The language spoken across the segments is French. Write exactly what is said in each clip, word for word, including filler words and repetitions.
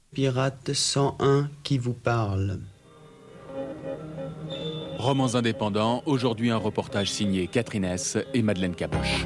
Pirate cent un qui vous parle. Romans indépendants, aujourd'hui un reportage signé Catherine Hess et Madeleine Caboche.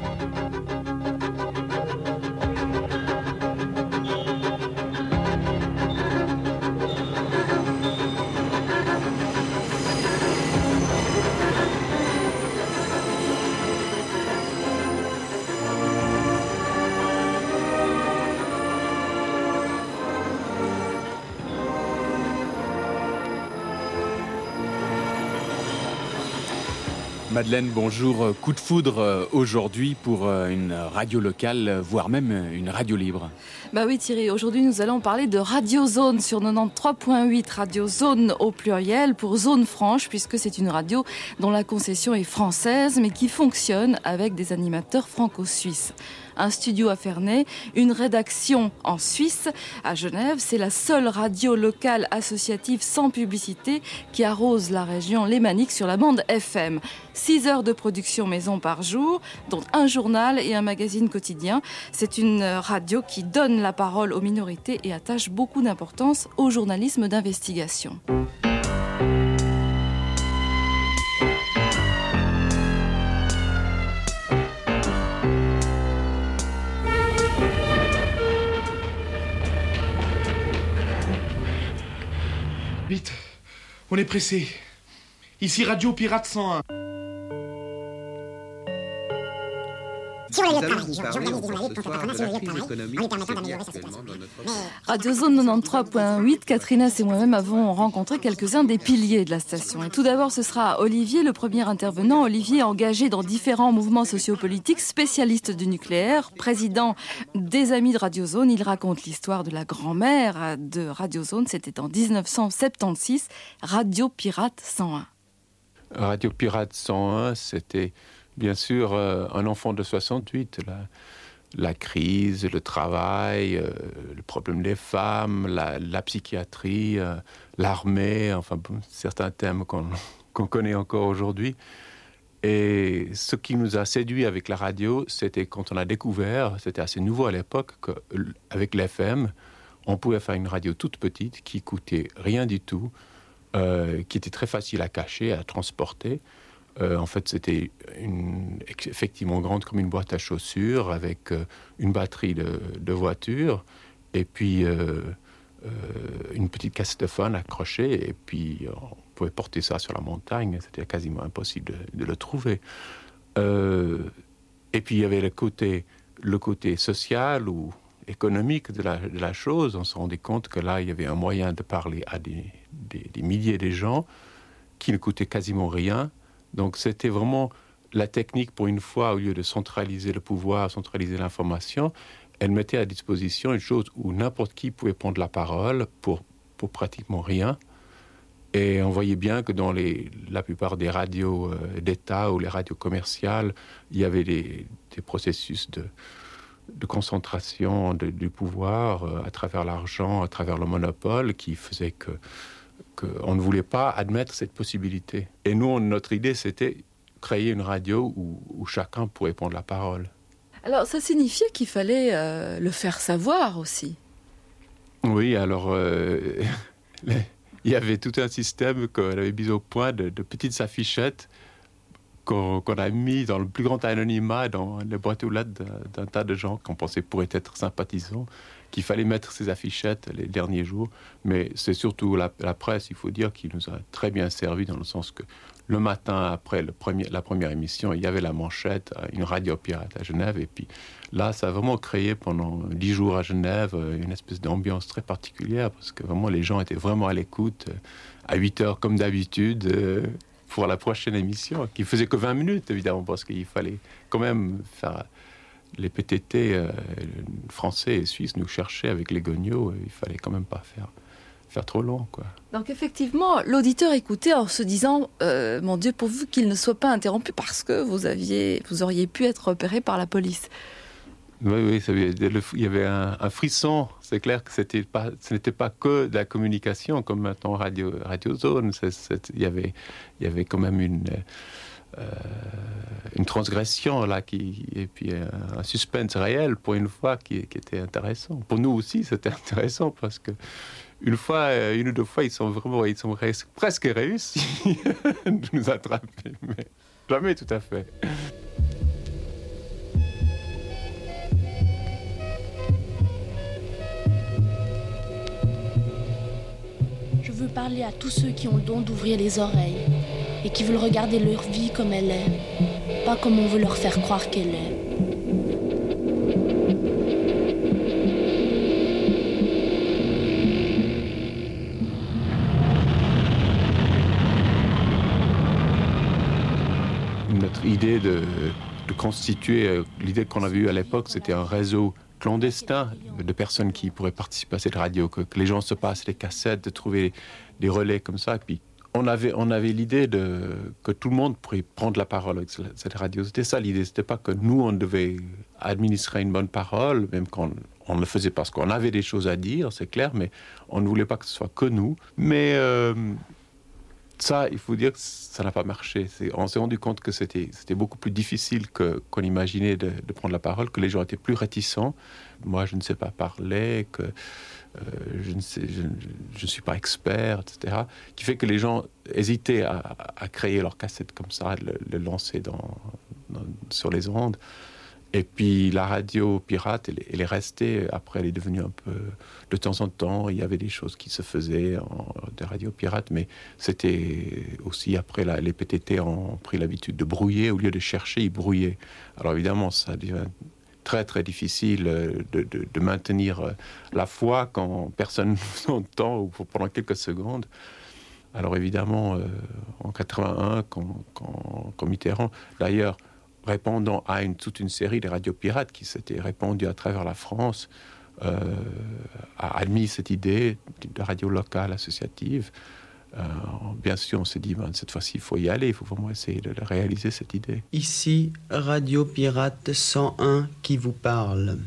Madeleine, bonjour. Coup de foudre aujourd'hui pour une radio locale, voire même une radio libre. Bah oui Thierry, aujourd'hui nous allons parler de Radio Zone sur quatre-vingt-treize virgule huit, Radio Zone au pluriel pour Zone Franche, puisque c'est une radio dont la concession est française mais qui fonctionne avec des animateurs franco-suisses. Un studio à Ferney, une rédaction en Suisse, à Genève. C'est la seule radio locale associative sans publicité qui arrose la région lémanique sur la bande F M. Six heures de production maison par jour, dont un journal et un magazine quotidien. C'est une radio qui donne la parole aux minorités et attache beaucoup d'importance au journalisme d'investigation. Vite, on est pressé. Ici Radio Pirate cent un. Radio Zone quatre-vingt-treize virgule huit, Catherine Hess et moi-même avons rencontré quelques-uns des piliers de la station. Et tout d'abord, ce sera Olivier, le premier intervenant. Olivier, engagé dans différents mouvements sociopolitiques, spécialiste du nucléaire, président des Amis de Radio Zone. Il raconte l'histoire de la grand-mère de Radio Zone. C'était en dix-neuf cent soixante-seize, Radio Pirate cent un. Radio Pirate cent un, c'était bien sûr euh, un enfant de soixante-huit. La, la crise, le travail, euh, le problème des femmes, la, la psychiatrie, euh, l'armée, enfin certains thèmes qu'on, qu'on connaît encore aujourd'hui. Et ce qui nous a séduit avec la radio, c'était quand on a découvert, c'était assez nouveau à l'époque, qu'avec l'F M, on pouvait faire une radio toute petite qui coûtait rien du tout, euh, qui était très facile à cacher, à transporter. Euh, en fait, c'était une, effectivement grande comme une boîte à chaussures avec euh, une batterie de, de voiture et puis euh, euh, une petite cassettophone accrochée et puis on pouvait porter ça sur la montagne. C'était quasiment impossible de, de le trouver. Euh, et puis il y avait le côté, le côté social ou économique de la, de la chose. On se rendait compte que là, il y avait un moyen de parler à des, des, des milliers de gens qui ne coûtait quasiment rien. Donc c'était vraiment la technique, pour une fois, au lieu de centraliser le pouvoir, centraliser l'information, elle mettait à disposition une chose où n'importe qui pouvait prendre la parole pour, pour pratiquement rien. Et on voyait bien que dans les, la plupart des radios euh, d'État ou les radios commerciales, il y avait des, des processus de, de concentration de, du pouvoir euh, à travers l'argent, à travers le monopole, qui faisait que qu'on ne voulait pas admettre cette possibilité. Et nous, notre idée, c'était créer une radio où, où chacun pourrait prendre la parole. Alors, ça signifiait qu'il fallait euh, le faire savoir aussi. Oui, alors, euh, les, il y avait tout un système qu'on avait mis au point de, de petites affichettes qu'on, qu'on a mis dans le plus grand anonymat dans les boîtes aux lettres d'un, d'un tas de gens qu'on pensait pourraient être sympathisants, qu'il fallait mettre ces affichettes les derniers jours. Mais c'est surtout la, la presse, il faut dire, qui nous a très bien servi dans le sens que le matin, après le premier, la première émission, il y avait la manchette, une radio pirate à Genève. Et puis là, ça a vraiment créé pendant dix jours à Genève une espèce d'ambiance très particulière parce que vraiment les gens étaient vraiment à l'écoute à huit heures comme d'habitude pour la prochaine émission, qui faisait que vingt minutes évidemment parce qu'il fallait quand même faire... Les P T T euh, français et suisses nous cherchaient avec les gognos, il fallait quand même pas faire, faire trop long, quoi. Donc effectivement, l'auditeur écoutait en se disant euh, « Mon Dieu, pourvu qu'il ne soit pas interrompu parce que vous, aviez, vous auriez pu être repéré par la police. » Oui, oui, ça, il y avait un, un frisson. C'est clair que c'était pas, ce n'était pas que de la communication, comme maintenant Radio, Radio Zone. C'est, c'est, il, y avait, il y avait quand même une... euh, une transgression là, qui, et puis euh, un suspense réel pour une fois qui, qui était intéressant. Pour nous aussi, c'était intéressant parce que une fois, une ou deux fois, ils sont vraiment, ils sont ré- presque réussis de nous attraper, mais jamais tout à fait. Je veux parler à tous ceux qui ont le don d'ouvrir les oreilles et qui veulent regarder leur vie comme elle est, pas comme on veut leur faire croire qu'elle est. Notre idée de, de constituer, l'idée qu'on avait eue à l'époque, c'était un réseau clandestin de personnes qui pourraient participer à cette radio, que, que les gens se passent les cassettes, de trouver des relais comme ça. Et puis on avait, on avait l'idée de, que tout le monde pourrait prendre la parole avec cette radio. C'était ça l'idée, c'était pas que nous, on devait administrer une bonne parole, même quand on le faisait parce qu'on avait des choses à dire, c'est clair, mais on ne voulait pas que ce soit que nous. Mais... Euh, ça, il faut dire que ça n'a pas marché. C'est, on s'est rendu compte que c'était, c'était beaucoup plus difficile que, qu'on imaginait de, de prendre la parole, que les gens étaient plus réticents. Moi, je ne sais pas parler, que euh, je ne sais, je, je ne suis pas expert, et cetera. Qui fait que les gens hésitaient à, à créer leur cassette comme ça, à le, le lancer dans, dans, sur les ondes. Et puis la radio pirate, elle, elle est restée. Après, elle est devenue un peu... De temps en temps, il y avait des choses qui se faisaient en, de radio pirate, mais c'était aussi après, la, les P T T ont pris l'habitude de brouiller. Au lieu de chercher, ils brouillaient. Alors évidemment, ça devient très très difficile de, de, de maintenir la foi quand personne ne vous entend ou pendant quelques secondes. Alors évidemment, euh, en quatre-vingt-un, quand, quand, quand Mitterrand... D'ailleurs, répondant à une, toute une série de radios pirates qui s'étaient répandues à travers la France, euh, a admis cette idée de radio locale associative. Euh, bien sûr, on s'est dit, ben, cette fois-ci, il faut y aller, il faut vraiment essayer de, de réaliser cette idée. Ici, Radio Pirate cent un qui vous parle.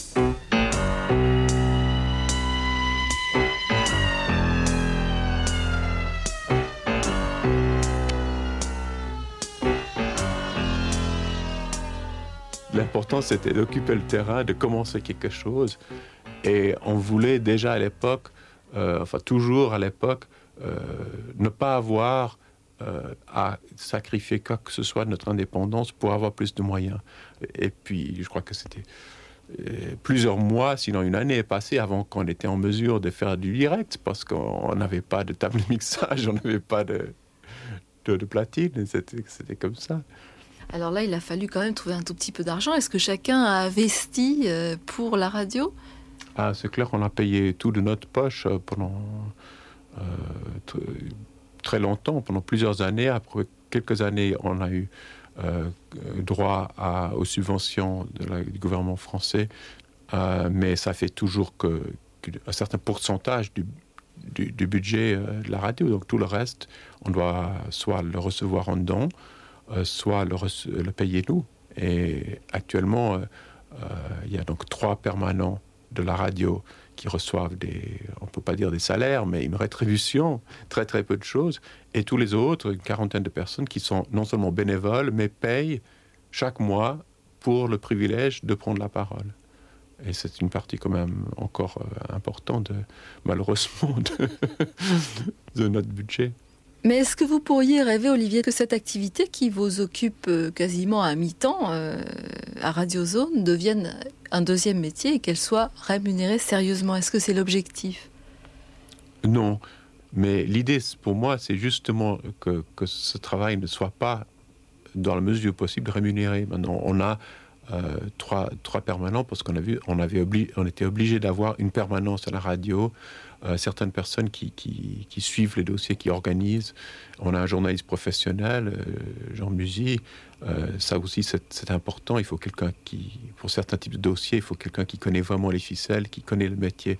L'important, c'était d'occuper le terrain, de commencer quelque chose. Et on voulait déjà à l'époque, euh, enfin toujours à l'époque, euh, ne pas avoir euh, à sacrifier quoi que ce soit de notre indépendance pour avoir plus de moyens. Et puis, je crois que c'était euh, plusieurs mois, sinon une année est passée avant qu'on était en mesure de faire du direct, parce qu'on n'avait pas de table de mixage, on n'avait pas de, de, de platine, c'était, c'était comme ça. Alors là, il a fallu quand même trouver un tout petit peu d'argent. Est-ce que chacun a investi euh, pour la radio ? Ah, c'est clair qu'on a payé tout de notre poche pendant euh, t- très longtemps, pendant plusieurs années. Après quelques années, on a eu euh, droit à, aux subventions de la, du gouvernement français, euh, mais ça fait toujours que, que un certain pourcentage du, du, du budget euh, de la radio. Donc tout le reste, on doit soit le recevoir en don, Euh, soit le, rece- le payer nous. Et actuellement, il euh, euh, y a donc trois permanents de la radio qui reçoivent des, on ne peut pas dire des salaires, mais une rétribution, très très peu de choses. Et tous les autres, une quarantaine de personnes qui sont non seulement bénévoles, mais payent chaque mois pour le privilège de prendre la parole. Et c'est une partie quand même encore euh, importante, de, malheureusement, de, de notre budget. Mais est-ce que vous pourriez rêver, Olivier, que cette activité qui vous occupe quasiment à mi-temps euh, à Radio Zone devienne un deuxième métier et qu'elle soit rémunérée sérieusement ? Est-ce que c'est l'objectif ? Non, mais l'idée pour moi, c'est justement que, que ce travail ne soit pas, dans la mesure possible, rémunéré. Maintenant, on a euh, trois, trois permanents parce qu'on a vu, on, avait obli- on était obligé d'avoir une permanence à la radio. Euh, certaines personnes qui, qui, qui suivent les dossiers, qui organisent. On a un journaliste professionnel, euh, Jean Musy. Euh, ça aussi, c'est, c'est important. Il faut quelqu'un qui, pour certains types de dossiers, il faut quelqu'un qui connaît vraiment les ficelles, qui connaît le métier.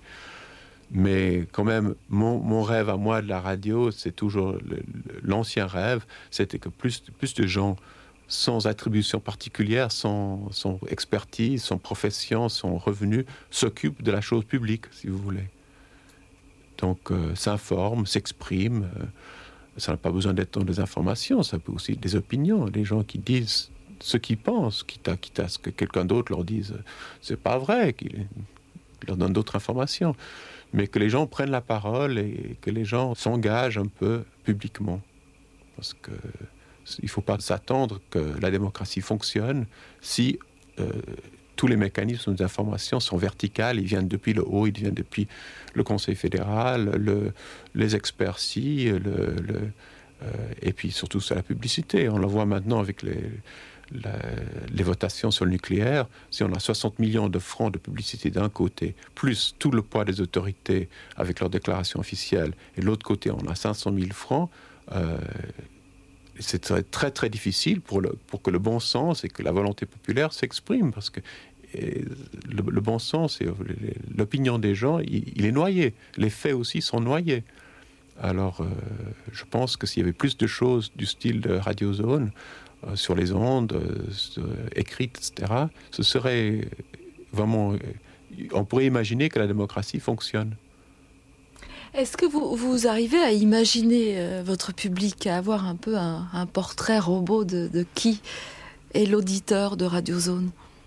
Mais quand même, mon, mon rêve à moi de la radio, c'est toujours le, l'ancien rêve, c'était que plus, plus de gens sans attribution particulière, sans, sans expertise, sans profession, sans revenu, s'occupent de la chose publique, si vous voulez. Donc, euh, s'informe, s'exprime, euh, ça n'a pas besoin d'être dans des informations, ça peut aussi être des opinions, des gens qui disent ce qu'ils pensent, quitte à, quitte à ce que quelqu'un d'autre leur dise c'est pas vrai, qu'il leur donne d'autres informations, mais que les gens prennent la parole et que les gens s'engagent un peu publiquement, parce que il ne faut pas s'attendre que la démocratie fonctionne si euh, tous les mécanismes d'information sont verticales, ils viennent depuis le haut, ils viennent depuis le Conseil fédéral, le, les experts-ci, le, le, euh, et puis surtout sur la publicité. On le voit maintenant avec les, la, les votations sur le nucléaire. Si on a soixante millions de francs de publicité d'un côté, plus tout le poids des autorités avec leurs déclarations officielles, et de l'autre côté, on a cinq cent mille francs, euh, c'est très, très très difficile pour, le, pour que le bon sens et que la volonté populaire s'expriment, parce que et le, le bon sens et l'opinion des gens, il, il est noyé. Les faits aussi sont noyés. Alors, euh, je pense que s'il y avait plus de choses du style de Radio Zone euh, sur les ondes, euh, écrites, et cetera, ce serait vraiment... On pourrait imaginer que la démocratie fonctionne. Est-ce que vous, vous arrivez à imaginer euh, votre public, à avoir un peu un, un portrait robot de, de qui est l'auditeur de Radio Zone ?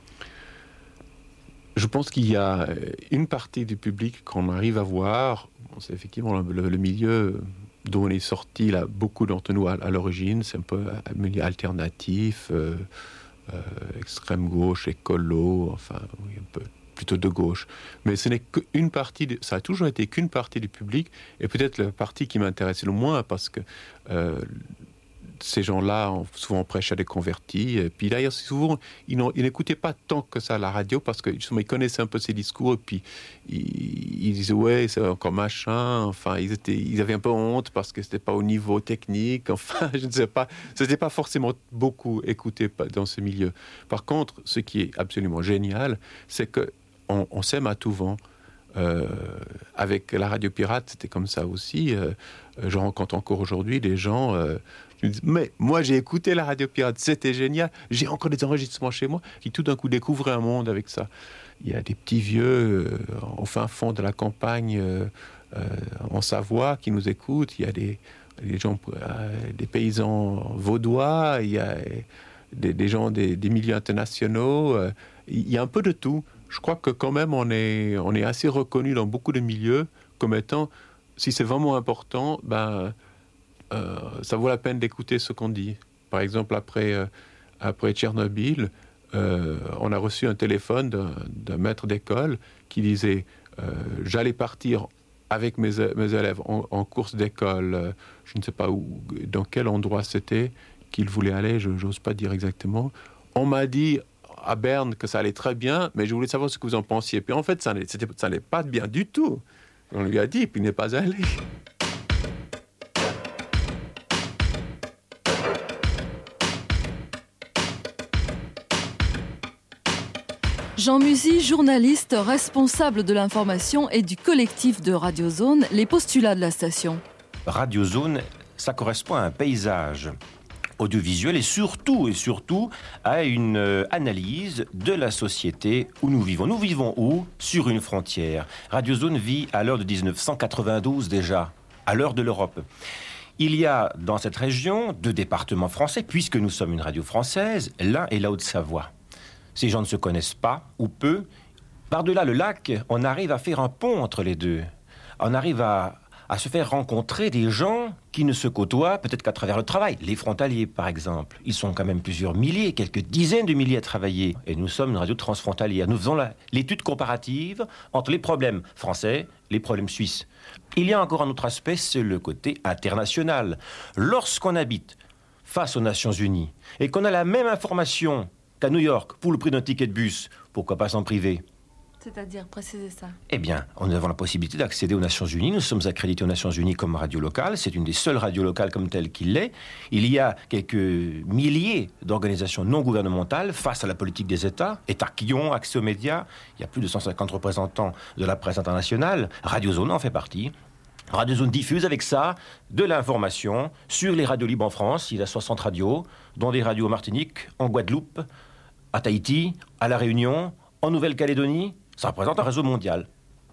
Je pense qu'il y a une partie du public qu'on arrive à voir. Bon, c'est effectivement le, le milieu dont on est sorti, là, beaucoup d'entre nous à, à l'origine. C'est un peu un milieu alternatif, euh, euh, extrême gauche, écolo, enfin, oui, un peu plutôt de gauche. Mais ce n'est qu'une partie, de, ça a toujours été qu'une partie du public, et peut-être la partie qui m'intéresse le moins, parce que euh, ces gens-là ont souvent prêché à des convertis, et puis d'ailleurs, souvent, ils, ils n'écoutaient pas tant que ça la radio, parce que justement, ils connaissaient un peu ces discours, et puis ils, ils disaient, ouais, c'est encore machin, enfin, ils, étaient, ils avaient un peu honte, parce que c'était pas au niveau technique, enfin, je ne sais pas, c'était pas forcément beaucoup écouté dans ce milieu. Par contre, ce qui est absolument génial, c'est que On, on s'aime à tout vent. Euh, avec la radio pirate, c'était comme ça aussi. Euh, je rencontre encore aujourd'hui des gens euh, qui me disent « Mais moi, j'ai écouté la radio pirate, c'était génial. J'ai encore des enregistrements chez moi. » Qui tout d'un coup découvrent un monde avec ça. Il y a des petits vieux euh, au fin fond de la campagne euh, euh, en Savoie qui nous écoutent. Il y a des, des gens, euh, des paysans vaudois. Il y a des, des gens des, des milieux internationaux. Euh, il y a un peu de tout. Je crois que quand même on est, on est assez reconnu dans beaucoup de milieux comme étant, si c'est vraiment important, ben, euh, ça vaut la peine d'écouter ce qu'on dit. Par exemple, après, euh, après Tchernobyl, euh, on a reçu un téléphone d'un, d'un maître d'école qui disait euh, « J'allais partir avec mes, mes élèves en, en course d'école, euh, je ne sais pas où, dans quel endroit c'était qu'il voulait aller, je n'ose pas dire exactement. On m'a dit... à Berne que ça allait très bien, mais je voulais savoir ce que vous en pensiez. Puis en fait, ça n'allait pas bien du tout. On lui a dit, puis il n'est pas allé. Jean Musy, journaliste, responsable de l'information et du collectif de Radio Zone, les postulats de la station. Radio Zone, ça correspond à un paysage audiovisuel et surtout, et surtout à une euh, analyse de la société où nous vivons. Nous vivons où ? Sur une frontière. Radio Zone vit à l'heure de dix-neuf cent quatre-vingt-douze déjà, à l'heure de l'Europe. Il y a dans cette région deux départements français, puisque nous sommes une radio française, l'un est la Haute-Savoie. Ces gens ne se connaissent pas, ou peu. Par-delà le lac, on arrive à faire un pont entre les deux. On arrive à... à se faire rencontrer des gens qui ne se côtoient peut-être qu'à travers le travail. Les frontaliers, par exemple. Ils sont quand même plusieurs milliers, quelques dizaines de milliers à travailler. Et nous sommes une radio transfrontalière. Nous faisons la, l'étude comparative entre les problèmes français, les problèmes suisses. Il y a encore un autre aspect, c'est le côté international. Lorsqu'on habite face aux Nations Unies et qu'on a la même information qu'à New York pour le prix d'un ticket de bus, pourquoi pas s'en priver ? C'est-à-dire, précisez ça. Eh bien, nous avons la possibilité d'accéder aux Nations Unies. Nous sommes accrédités aux Nations Unies comme radio locale. C'est une des seules radios locales comme telle qu'il l'est. Il y a quelques milliers d'organisations non gouvernementales face à la politique des États. États qui ont accès aux médias. Il y a plus de cent cinquante représentants de la presse internationale. Radio Zone en fait partie. Radio Zone diffuse avec ça de l'information sur les radios libres en France. Il y a soixante radios, dont des radios en Martinique, en Guadeloupe, à Tahiti, à La Réunion, en Nouvelle-Calédonie. Ça représente un réseau mondial.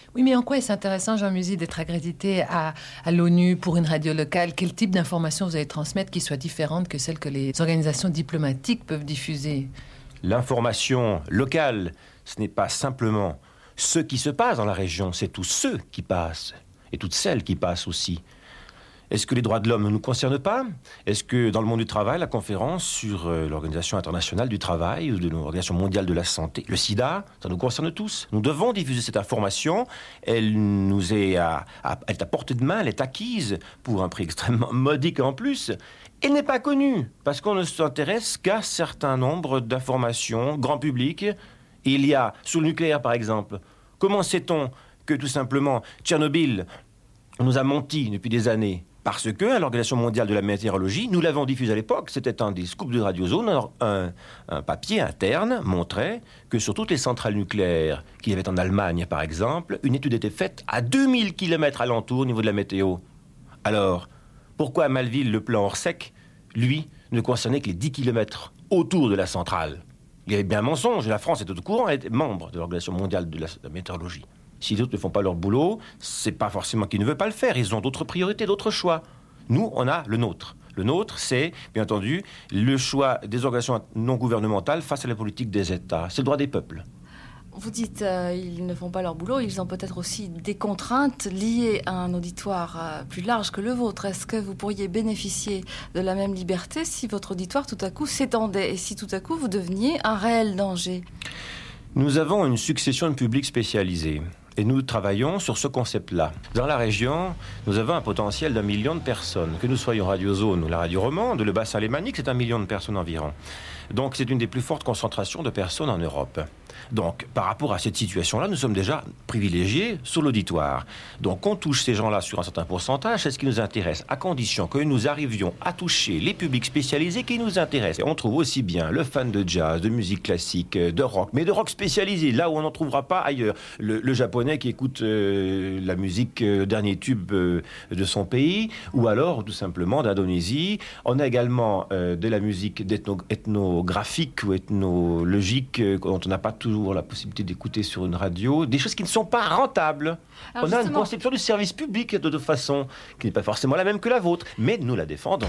Oui, mais en quoi est-ce intéressant, Jean Musy, d'être accrédité à, à l'ONU pour une radio locale? Quel type d'informations vous allez transmettre qui soit différente que celles que les organisations diplomatiques peuvent diffuser? L'information locale, ce n'est pas simplement ce qui se passe dans la région, c'est tous ceux qui passent, et toutes celles qui passent aussi. Est-ce que les droits de l'homme ne nous concernent pas? Est-ce que dans le monde du travail, la conférence sur euh, l'Organisation internationale du travail ou de l'Organisation mondiale de la santé, le sida, ça nous concerne tous? Nous devons diffuser cette information. Elle nous est à, à, elle est à portée de main, elle est acquise pour un prix extrêmement modique en plus. Elle n'est pas connue parce qu'on ne s'intéresse qu'à certain nombre d'informations grand public. Il y a, sur le nucléaire par exemple, comment sait-on que tout simplement Tchernobyl nous a menti depuis des années? Parce que, à l'Organisation mondiale de la météorologie, nous l'avons diffusé à l'époque, c'était un des scoops de Radio Zone, un, un papier interne montrait que sur toutes les centrales nucléaires qu'il y avait en Allemagne, par exemple, une étude était faite à deux mille kilomètres alentour au niveau de la météo. Alors, pourquoi à Malville, le plan Orsec, lui, ne concernait que les dix kilomètres autour de la centrale? Il y avait bien un mensonge, la France était au courant, elle était membre de l'Organisation mondiale de la, de la météorologie. Si les autres ne font pas leur boulot, c'est pas forcément qu'ils ne veulent pas le faire. Ils ont d'autres priorités, d'autres choix. Nous, on a le nôtre. Le nôtre, c'est, bien entendu, le choix des organisations non gouvernementales face à la politique des États. C'est le droit des peuples. Vous dites euh, ils ne font pas leur boulot, ils ont peut-être aussi des contraintes liées à un auditoire euh, plus large que le vôtre. Est-ce que vous pourriez bénéficier de la même liberté si votre auditoire tout à coup s'étendait et si tout à coup vous deveniez un réel danger? Nous avons une succession de publics spécialisés. Et nous travaillons sur ce concept-là. Dans la région, nous avons un potentiel d'un million de personnes. Que nous soyons Radio Zone ou la radio romande, le bassin lémanique, c'est un million de personnes environ. Donc c'est une des plus fortes concentrations de personnes en Europe. Donc par rapport à cette situation-là, nous sommes déjà privilégiés sur l'auditoire. Donc on touche ces gens-là sur un certain pourcentage, c'est ce qui nous intéresse, à condition que nous arrivions à toucher les publics spécialisés qui nous intéressent. Et on trouve aussi bien le fan de jazz, de musique classique, de rock, mais de rock spécialisé, là où on n'en trouvera pas ailleurs. Le, le japonais qui écoute euh, la musique, euh, dernier tube euh, de son pays, ou alors tout simplement d'Indonésie. On a également euh, de la musique d'ethno, ethnographique ou ethnologique euh, dont on n'a pas toujours la possibilité d'écouter sur une radio, des choses qui ne sont pas rentables. Alors on a une conception du service public de toute façon qui n'est pas forcément la même que la vôtre, mais nous la défendons.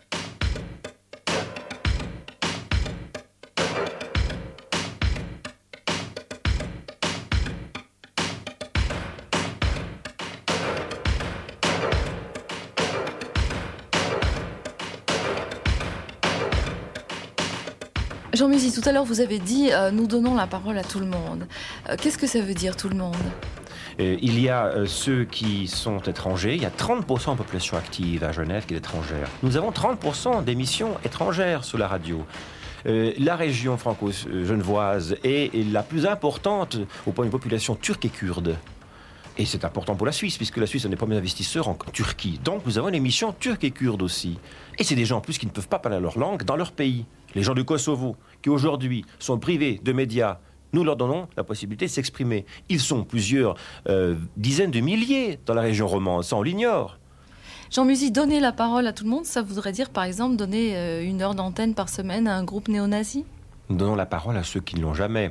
Jean Musy, tout à l'heure vous avez dit euh, nous donnons la parole à tout le monde. Euh, qu'est-ce que ça veut dire tout le monde? Euh, il y a euh, ceux qui sont étrangers. Il y a trente pour cent de population active à Genève qui est étrangère. Nous avons trente pour cent d'émissions étrangères sur la radio. Euh, la région franco-genevoise est, est la plus importante au point de population turque et kurde. Et c'est important pour la Suisse, puisque la Suisse est un des premiers investisseurs en Turquie. Donc nous avons une émission turque et kurde aussi. Et c'est des gens en plus qui ne peuvent pas parler leur langue dans leur pays. Les gens du Kosovo, qui aujourd'hui sont privés de médias, nous leur donnons la possibilité de s'exprimer. Ils sont plusieurs euh, dizaines de milliers dans la région romande, ça on l'ignore. Jean Musy, donner la parole à tout le monde, ça voudrait dire par exemple donner euh, une heure d'antenne par semaine à un groupe néo-nazi? Nous donnons la parole à ceux qui ne l'ont jamais.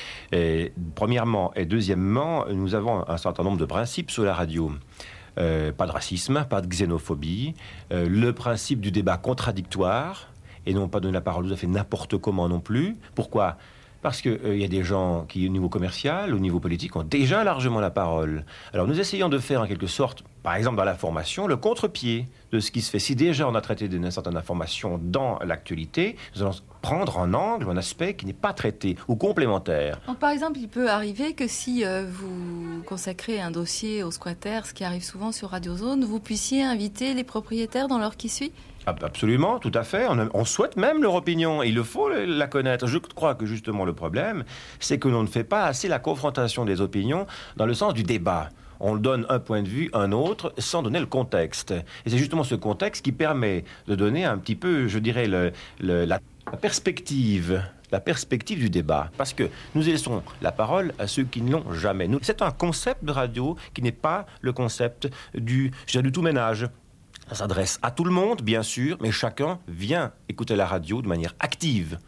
Et, premièrement, et deuxièmement, nous avons un certain nombre de principes sur la radio. Euh, pas de racisme, pas de xénophobie, euh, le principe du débat contradictoire, et non pas donner la parole tout à fait n'importe comment non plus. Pourquoi ? Parce qu'il euh, y a des gens qui, au niveau commercial, au niveau politique, ont déjà largement la parole. Alors nous essayons de faire en quelque sorte, par exemple dans la formation, le contre-pied de ce qui se fait. Si déjà on a traité d'une certaine information dans l'actualité, nous allons prendre un angle, un aspect qui n'est pas traité ou complémentaire. Donc, par exemple, il peut arriver que si euh, vous consacrez un dossier aux squatters, ce qui arrive souvent sur Radio Zone, vous puissiez inviter les propriétaires dans l'heure qui suit ? Absolument, tout à fait. On, on souhaite même leur opinion. Il faut la connaître. Je crois que justement le problème, c'est que l'on ne fait pas assez la confrontation des opinions dans le sens du débat. On donne un point de vue, un autre, sans donner le contexte. Et c'est justement ce contexte qui permet de donner un petit peu, je dirais, le, le, la, la perspective, la perspective du débat. Parce que nous laissons la parole à ceux qui ne l'ont jamais. Nous, c'est un concept de radio qui n'est pas le concept du, je dirais, du tout ménage. Ça s'adresse à tout le monde, bien sûr, mais chacun vient écouter la radio de manière active.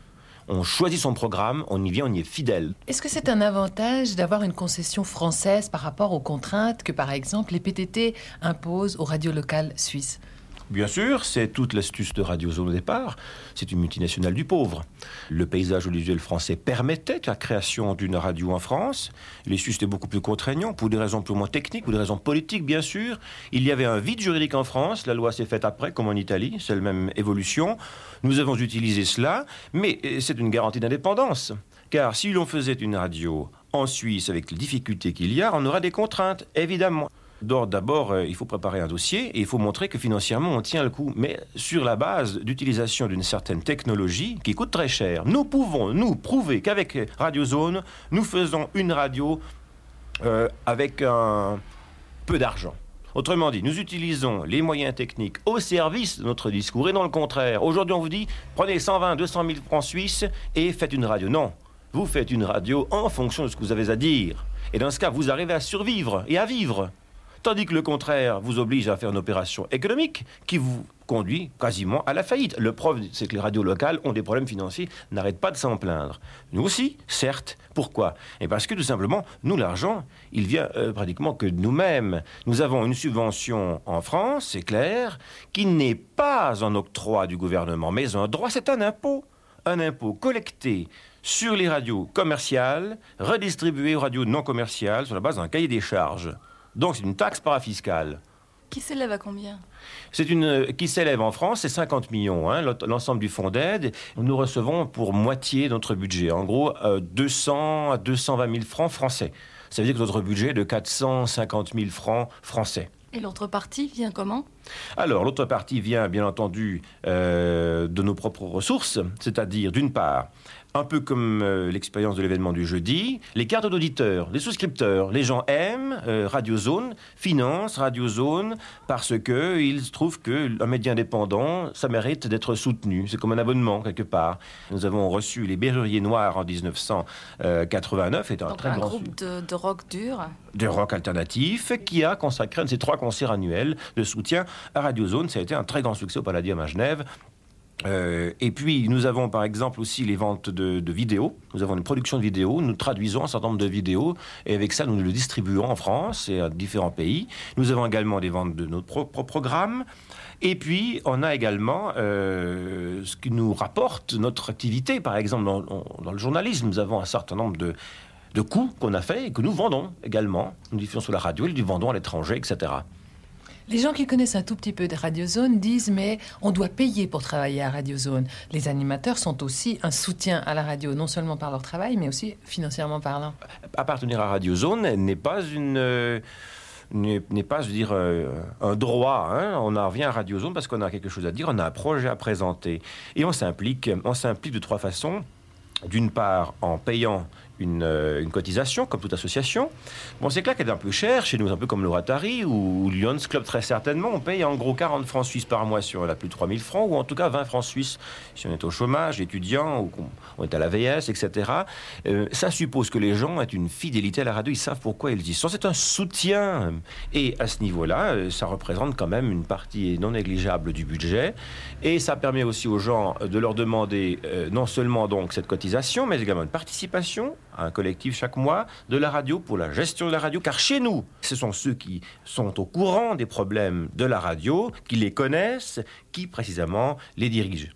On choisit son programme, on y vient, on y est fidèle. Est-ce que c'est un avantage d'avoir une concession française par rapport aux contraintes que, par exemple, les P T T imposent aux radios locales suisses ? Bien sûr, c'est toute l'astuce de Radio Zone au départ. C'est une multinationale du pauvre. Le paysage audiovisuel français permettait la création d'une radio en France. Les Suisses étaient beaucoup plus contraignants, pour des raisons purement techniques, pour des raisons politiques, bien sûr. Il y avait un vide juridique en France. La loi s'est faite après, comme en Italie. C'est la même évolution. Nous avons utilisé cela, mais c'est une garantie d'indépendance. Car si l'on faisait une radio en Suisse avec les difficultés qu'il y a, on aurait des contraintes, évidemment. D'abord, euh, il faut préparer un dossier et il faut montrer que financièrement, on tient le coup. Mais sur la base d'utilisation d'une certaine technologie qui coûte très cher, nous pouvons nous prouver qu'avec Radio Zone, nous faisons une radio euh, avec un peu d'argent. Autrement dit, nous utilisons les moyens techniques au service de notre discours et non le contraire. Aujourd'hui, on vous dit, prenez cent vingt, deux cent mille francs suisses et faites une radio. Non, vous faites une radio en fonction de ce que vous avez à dire. Et dans ce cas, vous arrivez à survivre et à vivre. Tandis que le contraire vous oblige à faire une opération économique qui vous conduit quasiment à la faillite. Le preuve, c'est que les radios locales ont des problèmes financiers, n'arrêtent pas de s'en plaindre. Nous aussi, certes. Pourquoi ? Et parce que tout simplement, nous, l'argent, il vient euh, pratiquement que de nous-mêmes. Nous avons une subvention en France, c'est clair, qui n'est pas un octroi du gouvernement, mais un droit, c'est un impôt. Un impôt collecté sur les radios commerciales, redistribué aux radios non commerciales sur la base d'un cahier des charges. Donc c'est une taxe parafiscale. Qui s'élève à combien ? C'est une qui s'élève en France, c'est cinquante millions, hein, l'ensemble du fonds d'aide. Nous recevons pour moitié notre budget, en gros euh, deux cents à deux cent vingt mille francs français. Ça veut dire que notre budget est de quatre cent cinquante mille francs français. Et l'autre partie vient comment ? Alors, l'autre partie vient, bien entendu, euh, de nos propres ressources, c'est-à-dire, d'une part, un peu comme euh, l'expérience de l'événement du jeudi, les cartes d'auditeurs, les souscripteurs. Les gens aiment euh, Radio Zone, financent Radio Zone, parce qu'ils trouvent qu'un média indépendant, ça mérite d'être soutenu. C'est comme un abonnement, quelque part. Nous avons reçu les Berruriers Noirs en dix-neuf cent quatre-vingt-neuf. C'est un Donc très un grand groupe de, de rock dur. De rock alternatif, qui a consacré un de ses trois concerts annuels de soutien à Radio Zone. Ça a été un très grand succès au Palladium à Genève. Euh, et puis, nous avons par exemple aussi les ventes de, de vidéos. Nous avons une production de vidéos. Nous traduisons un certain nombre de vidéos. Et avec ça, nous le distribuons en France et à différents pays. Nous avons également des ventes de nos propres programmes. Et puis, on a également euh, ce qui nous rapporte notre activité. Par exemple, dans, dans le journalisme, nous avons un certain nombre de de coûts qu'on a fait et que nous vendons également. Nous diffusons sur la radio et nous vendons à l'étranger, et cetera. Les gens qui connaissent un tout petit peu de Radio Zone disent mais on doit payer pour travailler à Radio Zone. Les animateurs sont aussi un soutien à la radio, non seulement par leur travail, mais aussi financièrement parlant. Appartenir à Radio Zone n'est pas une... Euh, n'est, n'est pas, je veux dire, euh, un droit. Hein. On en revient à Radio Zone parce qu'on a quelque chose à dire, on a un projet à présenter. Et on s'implique, on s'implique de trois façons. D'une part, en payant une, euh, une cotisation, comme toute association. Bon, c'est clair qu'elle est un peu chère, chez nous, un peu comme le Rotary ou Lions Club, très certainement. On paye en gros quarante francs suisses par mois si on a plus de trois mille francs, ou en tout cas vingt francs suisses si on est au chômage, étudiant, ou on est à la V S, et cetera. Euh, ça suppose que les gens aient une fidélité à la radio, ils savent pourquoi ils y sont. C'est un soutien. Et à ce niveau-là, ça représente quand même une partie non négligeable du budget. Et ça permet aussi aux gens de leur demander euh, non seulement donc cette cotisation, mais également une participation à un collectif chaque mois de la radio pour la gestion de la radio, car chez nous, ce sont ceux qui sont au courant des problèmes de la radio, qui les connaissent, qui précisément les dirigent.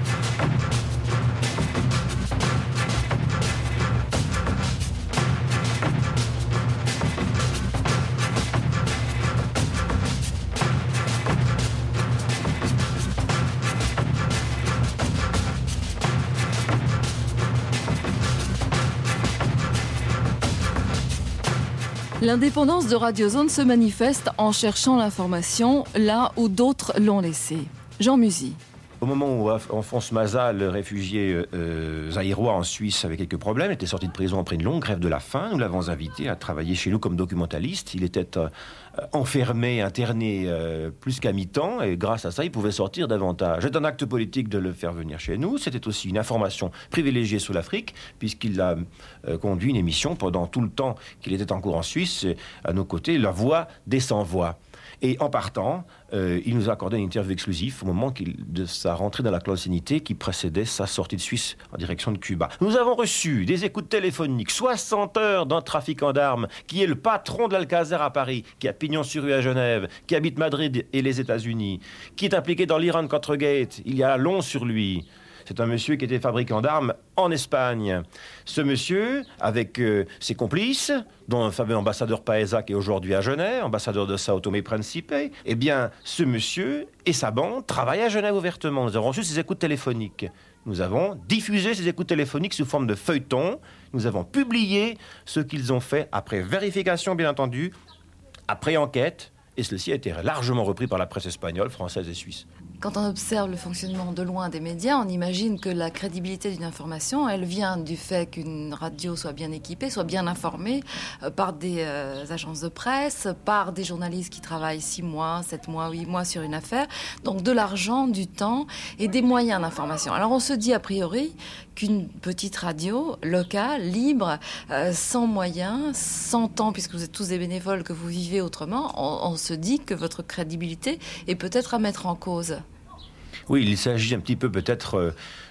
L'indépendance de Radio Zone se manifeste en cherchant l'information là où d'autres l'ont laissée. Jean Musy. Au moment où Alphonse Maza, le réfugié euh, zaïrois en Suisse, avait quelques problèmes, était sorti de prison après une longue grève de la faim, nous l'avons invité à travailler chez nous comme documentaliste. Il était euh, enfermé, interné euh, plus qu'à mi-temps, et grâce à ça, il pouvait sortir davantage. C'est un acte politique de le faire venir chez nous. C'était aussi une information privilégiée sur l'Afrique, puisqu'il a euh, conduit une émission pendant tout le temps qu'il était en cours en Suisse, à nos côtés, La Voix des sans-voix. Et en partant, euh, il nous a accordé une interview exclusive au moment de sa rentrée dans la clandestinité qui précédait sa sortie de Suisse en direction de Cuba. Nous avons reçu des écoutes téléphoniques, soixante heures d'un trafiquant d'armes qui est le patron de l'Alcazar à Paris, qui a pignon sur rue à Genève, qui habite Madrid et les États-Unis, qui est impliqué dans l'Iran Contragate. Il y a long sur lui. C'est un monsieur qui était fabricant d'armes en Espagne. Ce monsieur, avec euh, ses complices, dont un fameux ambassadeur Paesa qui est aujourd'hui à Genève, ambassadeur de Sao Tomé et Principe, eh bien, ce monsieur et sa bande travaillent à Genève ouvertement. Nous avons reçu ses écoutes téléphoniques. Nous avons diffusé ces écoutes téléphoniques sous forme de feuilleton. Nous avons publié ce qu'ils ont fait après vérification, bien entendu, après enquête. Et ceci a été largement repris par la presse espagnole, française et suisse. Quand on observe le fonctionnement de loin des médias, on imagine que la crédibilité d'une information, elle vient du fait qu'une radio soit bien équipée, soit bien informée euh, par des euh, agences de presse, par des journalistes qui travaillent six mois, sept mois, huit mois sur une affaire. Donc de l'argent, du temps et des moyens d'information. Alors on se dit a priori qu'une petite radio locale, libre, euh, sans moyens, sans temps, puisque vous êtes tous des bénévoles, que vous vivez autrement, on, on se dit que votre crédibilité est peut-être à mettre en cause. Oui, il s'agit un petit peu peut-être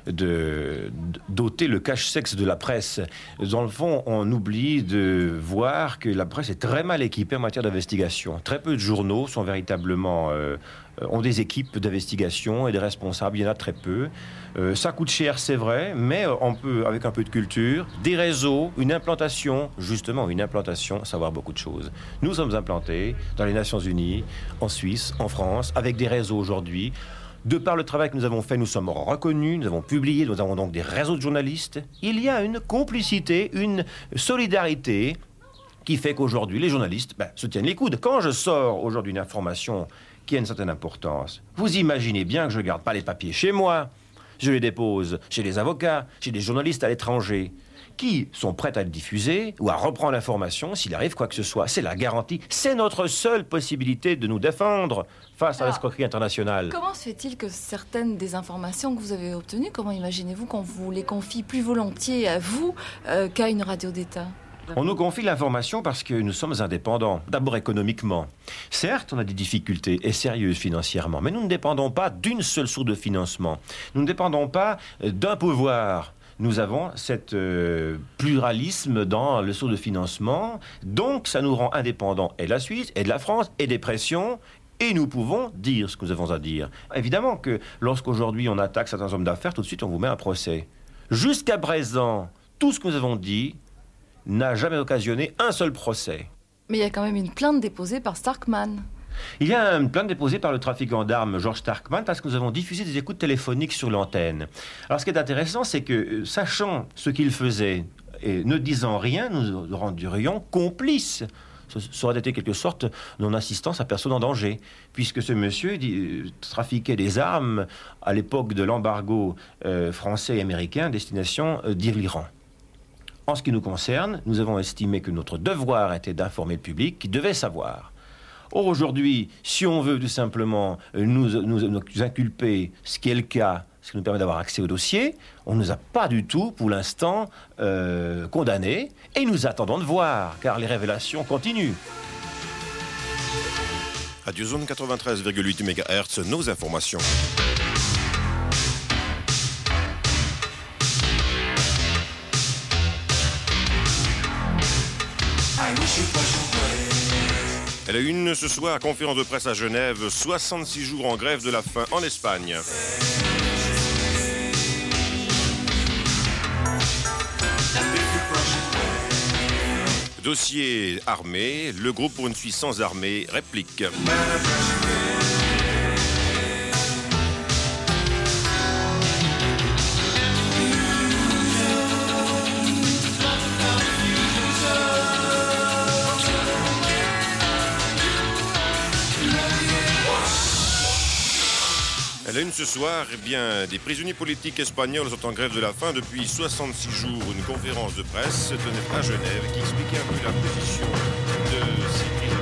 de, d'ôter le cache-sexe de la presse. Dans le fond, on oublie de voir que la presse est très mal équipée en matière d'investigation. Très peu de journaux sont véritablement... Euh, ont des équipes d'investigation et des responsables, il y en a très peu. Euh, ça coûte cher, c'est vrai, mais on peut, avec un peu de culture, des réseaux, une implantation, justement une implantation, savoir beaucoup de choses. Nous sommes implantés dans les Nations Unies, en Suisse, en France, avec des réseaux aujourd'hui. De par le travail que nous avons fait, nous sommes reconnus, nous avons publié, nous avons donc des réseaux de journalistes. Il y a une complicité, une solidarité qui fait qu'aujourd'hui, les journalistes ben, se tiennent les coudes. Quand je sors aujourd'hui une information qui a une certaine importance, vous imaginez bien que je ne garde pas les papiers chez moi. Je les dépose chez les avocats, chez des journalistes à l'étranger, qui sont prêts à le diffuser ou à reprendre l'information s'il arrive quoi que ce soit. C'est la garantie. C'est notre seule possibilité de nous défendre face à l'escroquerie internationale. Comment se fait-il que certaines des informations que vous avez obtenues, comment imaginez-vous qu'on vous les confie plus volontiers à vous euh, qu'à une radio d'État ? On nous confie l'information parce que nous sommes indépendants, d'abord économiquement. Certes, on a des difficultés et sérieuses financièrement, mais nous ne dépendons pas d'une seule source de financement. Nous ne dépendons pas d'un pouvoir. Nous avons cet euh, pluralisme dans le source de financement, donc ça nous rend indépendants et de la Suisse, et de la France, et des pressions, et nous pouvons dire ce que nous avons à dire. Évidemment que lorsqu'aujourd'hui on attaque certains hommes d'affaires, tout de suite on vous met un procès. Jusqu'à présent, tout ce que nous avons dit n'a jamais occasionné un seul procès. Mais il y a quand même une plainte déposée par Starkman. Il y a une plainte déposée par le trafiquant d'armes Georges Starkman parce que nous avons diffusé des écoutes téléphoniques sur l'antenne. Alors ce qui est intéressant, c'est que, sachant ce qu'il faisait et ne disant rien, nous nous rendrions complices. Ça aurait été quelque sorte non-assistance à personne en danger, puisque ce monsieur dit, trafiquait des armes à l'époque de l'embargo euh, français et américain à destination euh, d'Iran. En ce qui nous concerne, nous avons estimé que notre devoir était d'informer le public qui devait savoir. Or, aujourd'hui, si on veut tout simplement nous, nous, nous inculper, ce qui est le cas, ce qui nous permet d'avoir accès au dossier, on ne nous a pas du tout, pour l'instant, euh, condamnés, et nous attendons de voir, car les révélations continuent. Radio Zone quatre-vingt-treize virgule huit mégahertz, nos informations. À la une ce soir, conférence de presse à Genève, soixante-six jours en grève de la faim en Espagne. Dossier armé, le groupe pour une Suisse sans armée réplique. À la une ce soir, eh bien, des prisonniers politiques espagnols sont en grève de la faim depuis soixante-six jours. Une conférence de presse se tenait à Genève qui expliquait un peu la position de ces prisonniers.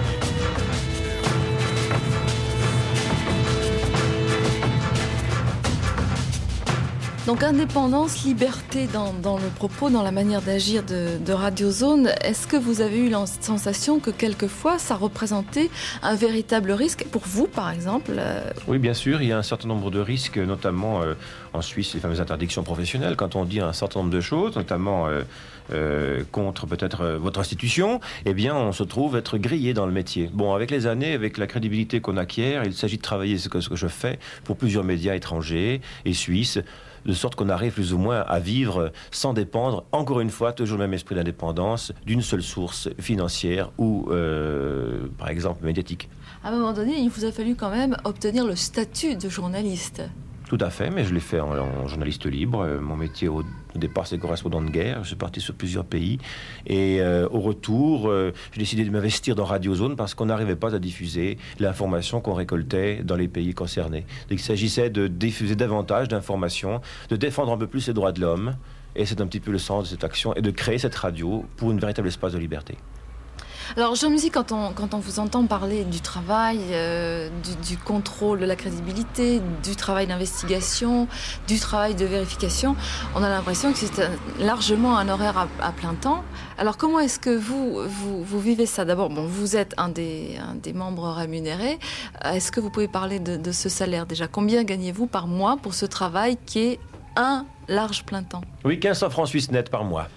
Donc indépendance, liberté dans, dans le propos, dans la manière d'agir de, de Radio Zone. Est-ce que vous avez eu la sensation que quelquefois ça représentait un véritable risque pour vous, par exemple? Oui, bien sûr, il y a un certain nombre de risques, notamment euh, en Suisse, les fameuses interdictions professionnelles. Quand on dit un certain nombre de choses, notamment euh, euh, contre peut-être euh, votre institution, eh bien, on se trouve être grillé dans le métier. Bon, avec les années, avec la crédibilité qu'on acquiert, il s'agit de travailler ce que, ce que je fais pour plusieurs médias étrangers et suisses, de sorte qu'on arrive plus ou moins à vivre sans dépendre, encore une fois, toujours le même esprit d'indépendance, d'une seule source financière ou, euh, par exemple, médiatique. À un moment donné, il vous a fallu quand même obtenir le statut de journaliste. Tout à fait, mais je l'ai fait en, en journaliste libre. Mon métier au, au départ, c'est correspondant de guerre. Je suis parti sur plusieurs pays. Et euh, au retour, euh, j'ai décidé de m'investir dans Radio Zone parce qu'on n'arrivait pas à diffuser l'information qu'on récoltait dans les pays concernés. Donc, il s'agissait de diffuser davantage d'informations, de défendre un peu plus les droits de l'homme. Et c'est un petit peu le sens de cette action et de créer cette radio pour un véritable espace de liberté. Alors, Jean-Musy, quand on, quand on vous entend parler du travail, euh, du, du contrôle de la crédibilité, du travail d'investigation, du travail de vérification, on a l'impression que c'est un, largement un horaire à, à plein temps. Alors, comment est-ce que vous, vous, vous vivez ça? D'abord, bon, vous êtes un des, un des membres rémunérés. Est-ce que vous pouvez parler de, de ce salaire déjà? Combien gagnez-vous par mois pour ce travail qui est un large plein temps? Oui, quinze cents francs suisses net par mois.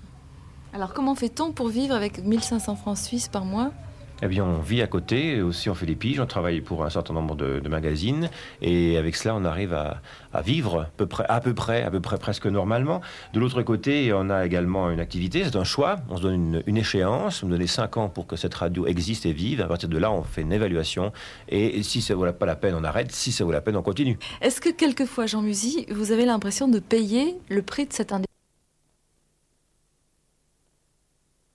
Alors, comment fait-on pour vivre avec mille cinq cents francs suisses par mois? Eh bien, on vit à côté, aussi on fait des piges, on travaille pour un certain nombre de, de magazines, et avec cela, on arrive à, à vivre à peu, près, à peu près, à peu près presque normalement. De l'autre côté, on a également une activité, c'est un choix, on se donne une, une échéance, on me donne cinq ans pour que cette radio existe et vive, à partir de là, on fait une évaluation, et si ça ne vaut pas la peine, on arrête, si ça vaut la peine, on continue. Est-ce que quelquefois, Jean-Musy, vous avez l'impression de payer le prix de cette indépendance?